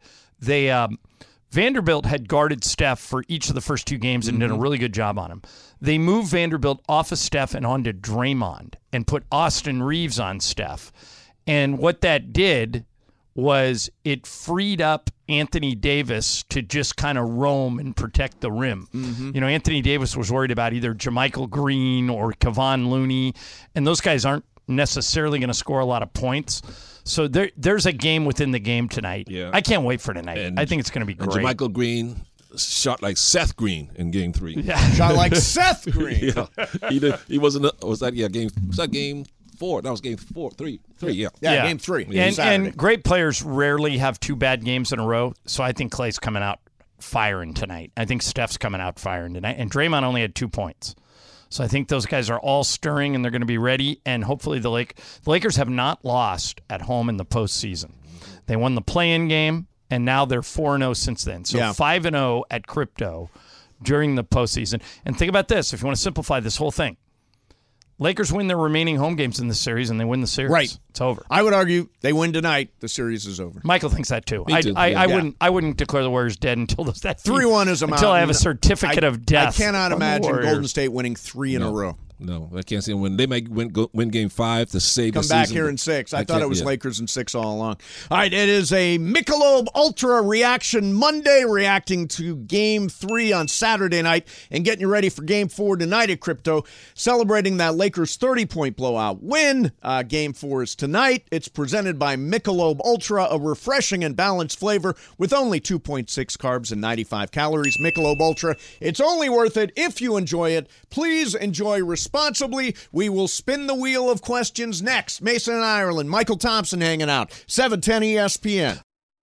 Vanderbilt had guarded Steph for each of the first 2 games and did a really good job on him. They moved Vanderbilt off of Steph and onto Draymond and put Austin Reeves on Steph. And what that did was it freed up Anthony Davis to just kind of roam and protect the rim. You know, Anthony Davis was worried about either JaMychal Green or Kevon Looney, and those guys aren't necessarily going to score a lot of points. So there's a game within the game tonight.
Yeah.
I can't wait for tonight. I think it's going to be great.
And JaMychal Green shot like Seth Green in Game 3.
Yeah.
Shot like Seth Green.
He wasn't. Was that game 4? That was game 4, 3. Yeah,
game 3.
And great players rarely have 2 bad games in a row. So I think Clay's coming out firing tonight. I think Steph's coming out firing tonight. And Draymond only had 2 points. So I think those guys are all stirring, and they're going to be ready. And hopefully the Lakers have not lost at home in the postseason. They won the play-in game, and now they're 4-0 since then. So 5-0 at Crypto during the postseason. And think about this, if you want to simplify this whole thing. Lakers win their remaining home games in the series, and they win the series.
Right.
It's over.
I would argue they win tonight, the series is over.
Michael thinks that too.
Me too.
I wouldn't declare the Warriors dead until that
3-1 is a mountain.
Until I have a certificate of death.
I cannot imagine Golden State winning 3 in a row.
No, I can't see them win. They might win Game 5 to save the season.
Come back here in 6. I thought it was Lakers in 6 all along. All right, it is a Michelob Ultra Reaction Monday, reacting to Game 3 on Saturday night and getting you ready for Game 4 tonight at Crypto, celebrating that Lakers 30-point blowout win. Game 4 is tonight. It's presented by Michelob Ultra, a refreshing and balanced flavor with only 2.6 carbs and 95 calories. Michelob Ultra, it's only worth it if you enjoy it. Please enjoy responsibly. We will spin the wheel of questions next. Mason and Ireland, Michael Thompson hanging out, 710 ESPN.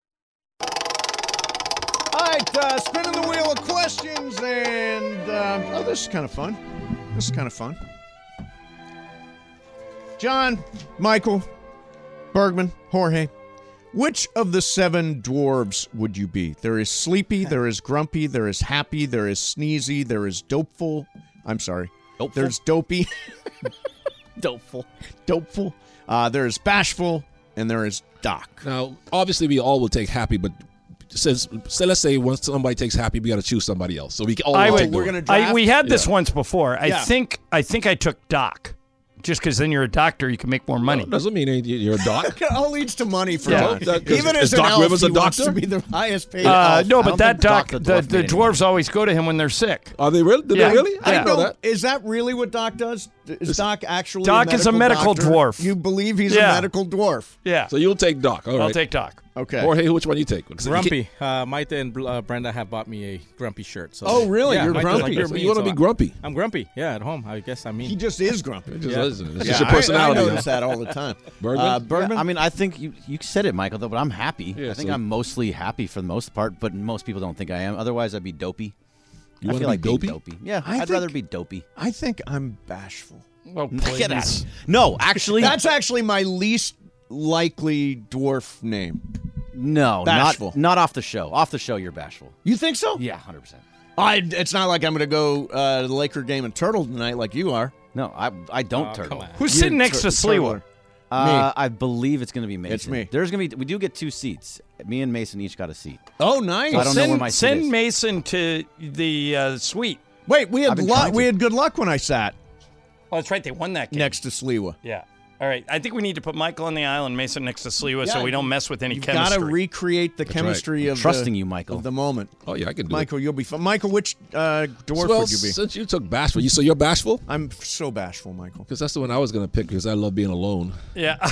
All right, spinning the wheel of questions, and this is kind of fun. John, Michael, Bergman, Jorge, which of the 7 dwarves would you be? There is sleepy, there is grumpy, there is happy, there is sneezy, there is dopeful. I'm sorry.
Dopeful?
There's dopey.
Dopeful.
There's bashful, and there is Doc.
Now, obviously, we all will take happy, but let's say once somebody takes happy, we got to choose somebody else. So we all
we're going to draft.
We had this once before. I think I took Doc. Just because then you're a doctor, you can make more money.
No, doesn't mean you're a doc.
It all leads to money for Doc.
Even as Doc Rivers a doctor?
To be the highest paid elf.
No, but that Doc, the dwarves always go to him when they're sick.
Are they really? Did they really? I didn't know that.
Is that really what Doc does? Is Doc actually
Doc is a medical dwarf.
You believe he's a medical dwarf?
Yeah.
So you'll take Doc. All right.
I'll take Doc.
Okay.
Jorge, which one you take?
Grumpy. Maite and Brenda have bought me a grumpy shirt. So
oh, really?
Yeah,
you're grumpy.
So you want to be grumpy?
I'm grumpy. Yeah, at home. I guess
he just is grumpy.
It's just your personality.
I notice that all the time.
Bergman?
Yeah, I mean, I think you said it, Michael, though, but I'm happy. Yeah, I think I'm mostly happy for the most part, but most people don't think I am. Otherwise, I'd be dopey.
You
I feel like
dopey?
being dopey. Yeah, I'd rather be dopey.
I think I'm bashful.
Well, please.
No, actually.
That's actually my least likely dwarf name.
No, not off the show. Off the show, you're bashful.
You think so?
Yeah, 100%.
It's not like I'm going to go to the Laker game and turtle tonight like you are.
No, I don't turtle.
Who's sitting next to Sliwa?
I believe it's going to be Mason.
It's me.
There's going to be. We do get 2 seats. Me and Mason each got a seat.
Oh, nice.
So I don't know where my seat
Send
is.
Mason to the suite.
Wait, we had good luck when I sat
Oh, that's right. They won that game.
next to Sliwa.
Yeah. All right, I think we need to put Michael on the island, Mason next to Sliwa, so we don't mess with any chemistry.
You've got to recreate the chemistry of
trusting you, Michael.
Of the moment.
Oh yeah, I can do
Michael,
it.
You'll be fun. Michael, which dwarf
Well,
would you be?
since you took bashful, so you're bashful?
I'm so bashful, Michael.
Because that's the one I was going to pick because I love being alone.
Yeah.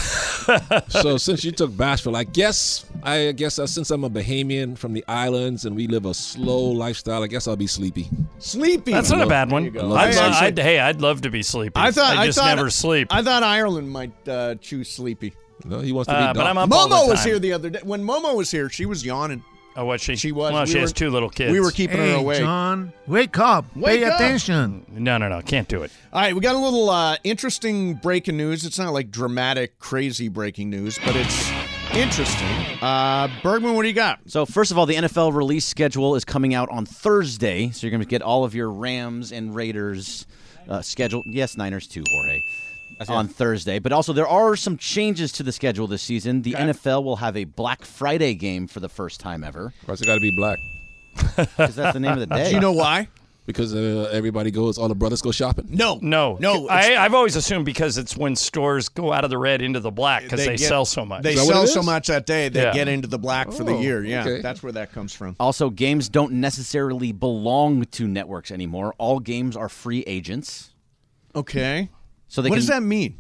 So since you took bashful, I guess since I'm a Bahamian from the islands and we live a slow lifestyle, I guess I'll be sleepy.
Sleepy.
That's not a bad one. I'd love to be sleepy. I just never sleep.
I thought Ireland might choose sleepy.
No, he wants to be
but I'm up all the
Momo
time.
was here the other day. When Momo was here, she was yawning.
Oh, was she?
She was.
Well, she has 2 little kids.
We were keeping her awake.
John, wake up. Pay attention.
No. Can't do it.
All right, we got a little interesting breaking news. It's not like dramatic, crazy breaking news, but it's interesting. Bergman, what do you got?
So, first of all, the NFL release schedule is coming out on Thursday, so you're going to get all of your Rams and Raiders schedule. Yes, Niners too, Jorge. On Thursday. But also, there are some changes to the schedule this season. The NFL will have a Black Friday game for the first time ever.
Of course, it got to be black.
Because that's the name of the day.
Do you know why?
Because everybody goes, all the brothers go shopping?
No.
I've always assumed because it's when stores go out of the red into the black because they sell so much.
They sell so much that day, they get into the black for the year. Yeah,
okay.
That's where that comes from.
Also, games don't necessarily belong to networks anymore. All games are free agents.
Okay.
So
what does that mean?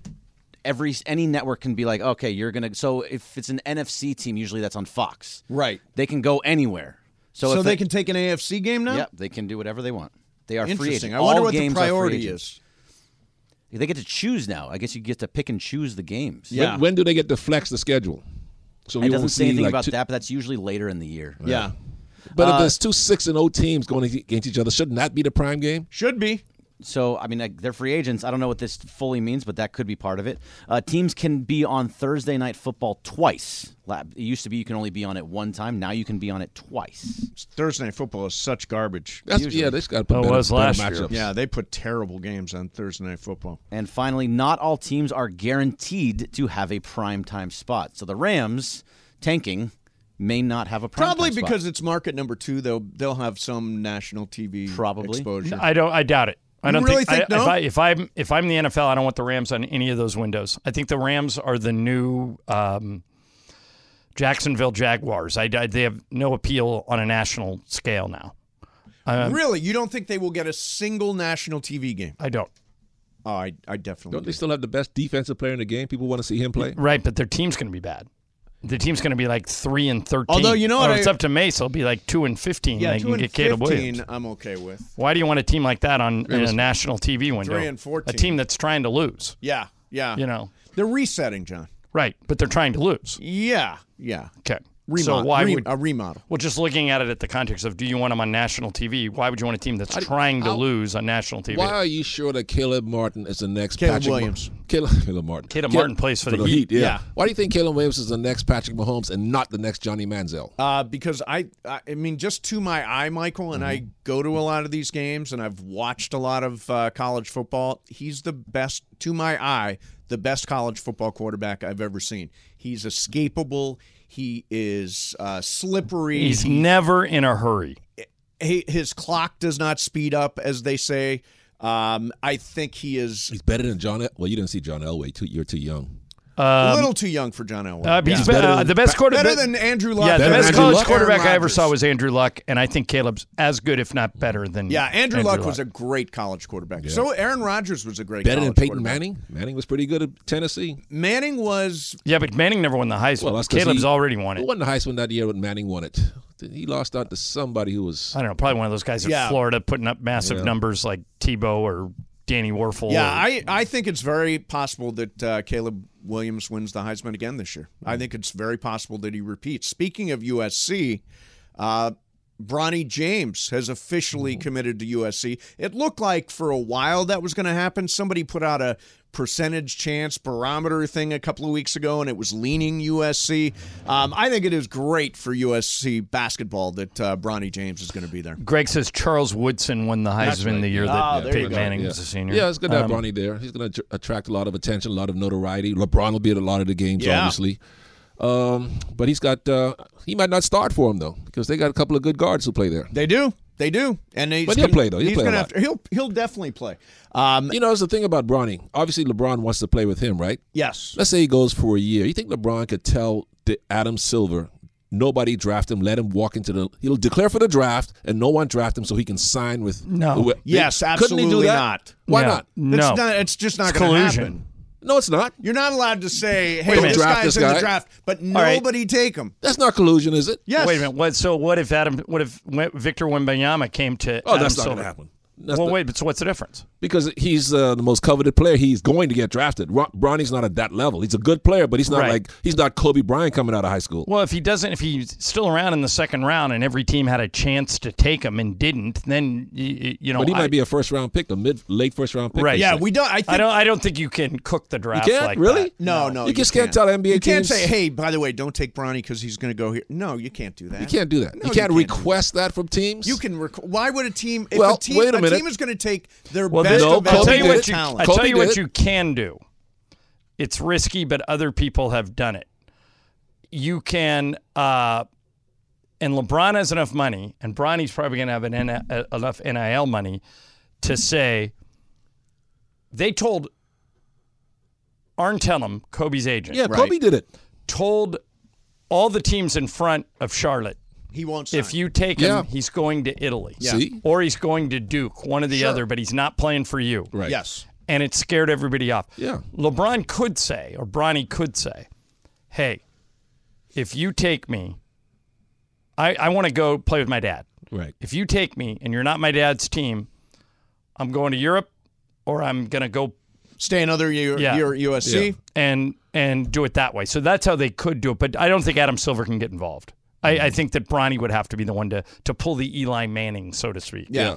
Any network can be like, okay, you're gonna. So if it's an NFC team, usually that's on Fox.
Right.
They can go anywhere.
So they can take an AFC game now?
Yep, they can do whatever they want. They are free
Interesting.
agents.
I wonder
All
what the
games are free
priority
agents.
is.
They get to choose now. I guess you get to pick and choose the games.
Yeah.
When do they get to flex the schedule? So
It doesn't say anything about that, but that's usually later in the year.
Yeah.
But if there's 2 6-0 teams going against each other, shouldn't that be the prime game?
Should be.
So, I mean, they're free agents. I don't know what this fully means, but that could be part of it. Teams can be on Thursday Night Football twice. It used to be you can only be on it one time. Now you can be on it twice.
Thursday Night Football is such garbage.
They just got to put better matchups.
Yeah, they put terrible games on Thursday Night Football.
And finally, not all teams are guaranteed to have a primetime spot. So the Rams, tanking, may not have a primetime
Probably
spot.
because it's market number 2. They'll have some national TV exposure.
I doubt it. I don't
really
think
no?
if I'm the NFL, I don't want the Rams on any of those windows. I think the Rams are the new Jacksonville Jaguars. They have no appeal on a national scale now.
Really? You don't think they will get a single national TV game?
I don't.
Oh, I definitely
Don't they still have the best defensive player in the game? People want to see him play?
Right, but their team's going to be bad. The team's going to be like 3-13.
Although, you know what?
It's up to Mace. It'll be like 2-15.
Yeah,
they can get
2-15
Caleb Williams.
I'm okay with.
Why do you want a team like that in a national TV window?
3-14.
A team that's trying to lose.
Yeah.
You know.
They're resetting, John.
Right, but they're trying to lose.
Yeah.
Okay.
Remodel.
So why would
a remodel?
Well, just looking at it at the context of, do you want them on national TV? Why would you want a team that's trying to lose on national TV?
Why are you sure that Caleb Martin is the next
Caleb
Patrick
Williams?
Caleb Martin.
Caleb Martin plays for the Heat.
Yeah. Why do you think Caleb Williams is the next Patrick Mahomes and not the next Johnny Manziel?
Because I mean, just to my eye, Michael, and I go to a lot of these games, and I've watched a lot of college football. He's the best, to my eye, the best college football quarterback I've ever seen. He's escapable. He is slippery.
He's never in a hurry.
His clock does not speed up, as they say. I think he is.
He's better than John. Well, you didn't see John Elway. You're too young.
A little too young for John Elway.
He's the best quarterback.
Better than Andrew Luck.
Yeah, the best
Andrew
college
Luck.
quarterback
Aaron
I ever
Rodgers.
saw was Andrew Luck, and I think Caleb's as good, if not better, than
Andrew Luck was a great college quarterback.
Yeah.
So Aaron Rodgers was a great
Better than
college
Peyton
quarterback.
Manning? Manning was pretty good at Tennessee.
Manning was...
Yeah, but Manning never won the Heisman.
Well, that's 'cause
Caleb's
he
already won it.
He won the Heisman that year when Manning won it. He lost out to somebody who was...
I don't know, probably one of those guys at Florida putting up massive numbers like Tebow or Danny Werfel.
Yeah, I think it's very possible that Caleb Williams wins the Heisman again this year. I think it's very possible that he repeats. Speaking of USC, Bronny James has officially committed to USC. It looked like for a while that was going to happen. Somebody put out a percentage chance barometer thing a couple of weeks ago, and it was leaning USC. I think it is great for USC basketball that Bronny James is going to be there.
Greg says Charles Woodson won the Heisman the year that Peyton Manning was a senior.
Yeah, it's good to have Bronny there. He's going to attract a lot of attention, a lot of notoriety. LeBron will be at a lot of the games, obviously. But he's got he might not start for him, though, because they got a couple of good guards who play there.
They do. They do, and
But he'll play, though. He'll play a
gonna
lot.
have to. He'll definitely play.
There's the thing about Bronny. Obviously, LeBron wants to play with him, right?
Yes.
Let's say he goes for a year. You think LeBron could tell Adam Silver, nobody draft him, let him walk into he'll declare for the draft, and no one draft him so he can sign with.
No.
Yes,
Couldn't he do
absolutely
that?
not.
Why not?
No.
It's just not
It's
going to
collusion.
happen.
No, it's not.
You're not allowed to say, "Hey,
Don't
this
draft
guy's
this
in the
guy.
draft," but
right.
nobody take him.
That's not collusion, is it?
Yes.
Wait a minute. What if Victor Wembanyama came to
Oh,
Adam
that's not
Silver?
going to happen.
But so what's the difference?
Because he's the most coveted player. He's going to get drafted. Bronny's not at that level. He's a good player, but he's not he's not Kobe Bryant coming out of high school.
Well, if he's still around in the second round and every team had a chance to take him and didn't, then
But he might be a first round pick, late first round pick.
Right.
Yeah, we don't.
I don't think you can cook the draft.
You can't
like
really.
that.
No.
You just can't tell NBA
You can't
teams.
say, "Hey, by the way, don't take Bronny because he's going to go here." No, you can't do that.
You can't do that.
No,
you can't
do
request that from teams.
You can. Why would a team? If
Well,
a team,
wait a minute.
team is going to take their
Well,
best
no,
available
Kobe did it.
talent.
I tell you
Kobe
what
did.
you can do. It's risky, but other people have done it. You can, and LeBron has enough money, and Bronny's probably going to have enough NIL money to say, they told Arn Tellem, Kobe's agent.
Yeah, Kobe did it.
Told all the teams in front of Charlotte,
He won't sign.
if you take him, he's going to Italy.
Yeah.
See?
Or he's going to Duke, one or the
Sure.
other, but he's not playing for you.
Right.
Yes.
And it scared everybody off.
Yeah.
LeBron could say, or Bronny could say, hey, if you take me, I want to go play with my dad.
Right.
If you take me and you're not my dad's team, I'm going to Europe or I'm going to go
Stay another year. USC.
and do it that way. So that's how they could do it. But I don't think Adam Silver can get involved. I think that Bronny would have to be the one to pull the Eli Manning, so to speak.
Yeah.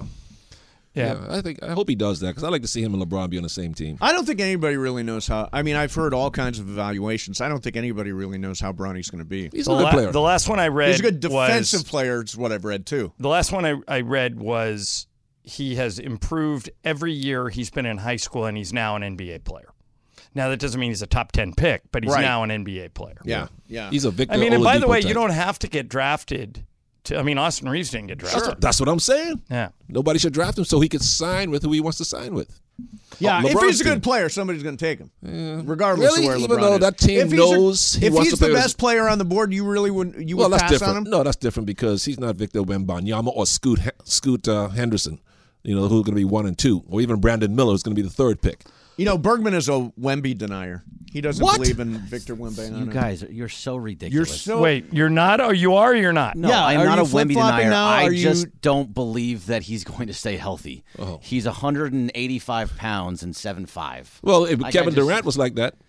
I hope he does that because I like to see him and LeBron be on the same team.
I don't think anybody really knows how. I mean, I've heard all kinds of evaluations. I don't think anybody really knows how Bronny's going to be.
He's a good player.
The last one I read
He's a good defensive player, is what I've read, too.
The last one I read was he has improved every year he's been in high school, and he's now an NBA player. Now, that doesn't mean he's a top 10 pick, but he's now an NBA player.
Yeah.
He's a Victor
I mean, and by the
Oladipo
way,
type.
you don't have to get drafted. Austin Reeves didn't get drafted.
That's what I'm saying.
Yeah.
Nobody should draft him so he could sign with who he wants to sign with.
Yeah, if
LeBron's
he's a good
team.
player, somebody's going to take him, regardless
Really?
of where
Even
LeBron
though
is.
that team
if
knows he
if
wants
he's
to
the
play with-
best player on the board, you really would
Well, that's
pass
different.
on him?
No, that's different because he's not Victor Wembanyama or Scoot Henderson, who's going to be 1 and 2, or even Brandon Miller, who's going to be the 3rd pick.
Bergman is a Wemby denier. He doesn't believe in Victor Wembanyama.
You guys, you're so ridiculous.
Wait, you're not, or you are, or you're not?
No,
Yeah,
I'm
are
not
you
a Wemby
flip-flopping
denier.
now?
I
Are you-
just don't believe that he's going to stay healthy.
Oh.
He's 185 pounds and 7'5".
Well,
Like,
Kevin Durant was like that.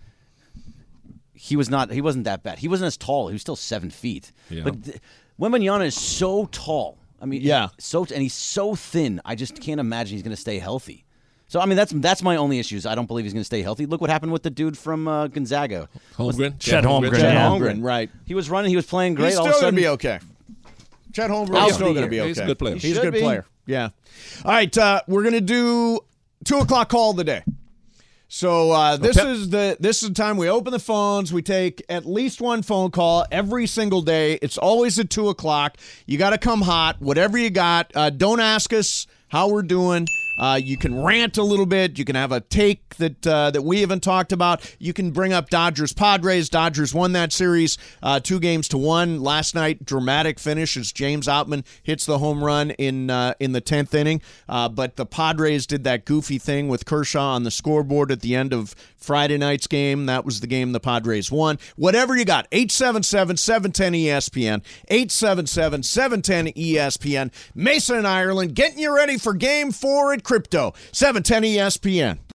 He wasn't that bad. He wasn't as tall. He was still 7 feet.
Yeah.
But Wembanyama is so tall. I mean,
Yeah.
and he's so thin. I just can't imagine he's going to stay healthy. So I mean, that's my only issues. I don't believe he's going to stay healthy. Look what happened with the dude from Gonzaga.
Holmgren.
Chet Holmgren.
Chet
Yeah.
Holmgren, right.
He was running. He was playing great.
He's
all
still
of a
going
sudden,
to be okay. Chet Holmgren
Out
is still
the
going to be
year.
okay.
He's a good player.
He's a
should
good
be.
player. Yeah. All right, we're going to do 2 o'clock call of the day. So this is the time we open the phones. We take at least one phone call every single day. It's always at 2 o'clock. You got to come hot. Whatever you got. Don't ask us how we're doing. You can rant a little bit. You can have a take that we haven't talked about. You can bring up Dodgers-Padres. Dodgers won that series 2-1 last night. Dramatic finish as James Outman hits the home run in the 10th inning. But the Padres did that goofy thing with Kershaw on the scoreboard at the end of Friday night's game. That was the game the Padres won. Whatever you got, 877-710-ESPN, 877-710-ESPN. Mason and Ireland getting you ready for Game 4 at Crypto, 710 ESPN.